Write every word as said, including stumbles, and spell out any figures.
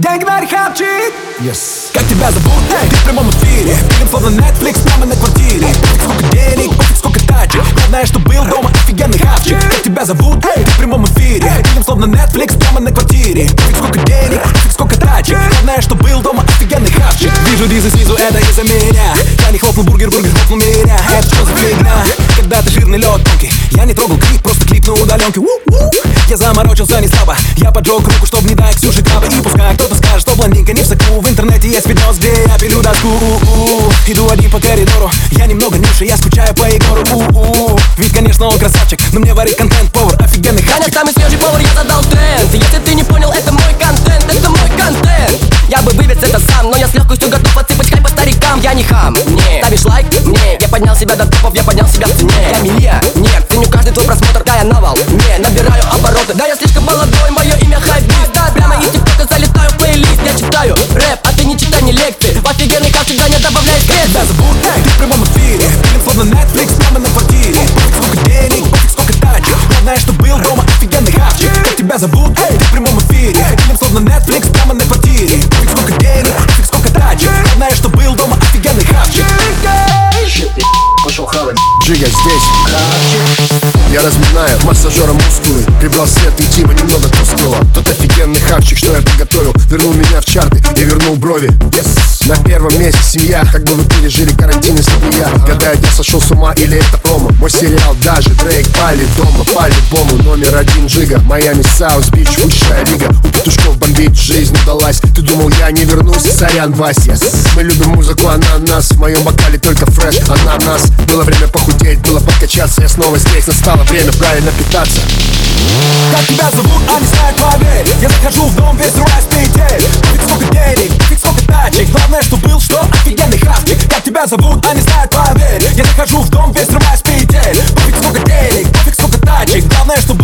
Деньгнарь хапчик. Yes. Как тебя зовут? Эй, ты в прямом эфире. Фильм словно Netflix прямо на квартире. Пофиг сколько денег, пофиг сколько тачек. Главное, что был дома офигенный хапчик. Как тебя зовут? Эй, ты в прямом эфире. Фильм словно Netflix прямо на квартире. Пофиг сколько денег, пофиг сколько тачек. Главное, что был дома офигенный хапчик. Вижу дизы снизу, это из-за меня. Я не хлопнул бургер, бургер хлопнул меня. Это что за фигня? Когда ты жирный лед тонкий. Я не трогал клип, просто клип на удаленке. Я заморочился не слабо. Я поджег руку, чтоб не дать Ксюше крабы. И пускай кто-то скажет, что блондинка не в соку. В интернете есть видос, где я пилю доску. У-у-у. Иду один по коридору. Я немного ниже, я скучаю по Егору. У-у-у. Ведь, конечно, он красавчик, но мне варит контент повар, офигенный хапчик. Конечно, самый свежий повар, я задал тренд. Если ты не понял, это мой контент, это мой контент. Я бы вывез это сам, но я с легкостью готов отсыпать хайп по старикам. Я не хам, не. Ставишь лайк? Не. Я поднял себя до топов, я поднял себя в цене. Я миллион, нет. Ценю каждый твой просмотр, да, я навал. Не, набираю обороты, да, я слишком молодой, мое имя хайп-бист. Да, прямо из тиктока залетаю в плейлист. Я читаю рэп, а ты не читай не лекции. В офигенный как всегда не добавляй специи. Тебя зовут? Эй, ты в прямом эфире. Фильм словно Netflix прямо на квартире. Пофиг сколько денег, пофиг сколько тачек. Главное, что был дома офигенный хапчик. Как тебя зовут? Эй, ты в прямом эфире. Фильм словно Netflix прямо на квартире. Пофиг сколько денег, пофиг сколько тачек. Главное, что был дома офигенный хапчик. Пошел хавать. Джига здесь. Я разминаю массажером мускулы. Прибрал свет и Тима немного тусклого. Тот офигенный хавчик, что я приготовил, вернул меня в чарты и вернул брови. Yes. На первом месте семья. Как бы вы пережили карантин, если бы я гадаю, я сошел с ума или это промо. Мой сериал даже Дрейк пали дома. По-любому номер один Джига. Майами, Саус Бич, высшая лига. У петушков бомбить жизнь удалась. Ты думал, я не вернусь? Сорян, Вась. Yes. Мы любим музыку, ананас. В моем бокале только фреш, ананас. Было время похудеть, было подкачаться. Я снова здесь, настало время правильно питаться. Как тебя зовут, а не знаю, поверь. Я захожу в дом, весь рваюсь петель. Пофиг сколько денег, пофиг сколько тачек. Главное, что был, что офигенный хапчик. Как тебя зовут, а не знаю, поверь. Я захожу в дом, весь рваюсь петель. Пофиг сколько денег, пофиг сколько тачек. Главное, что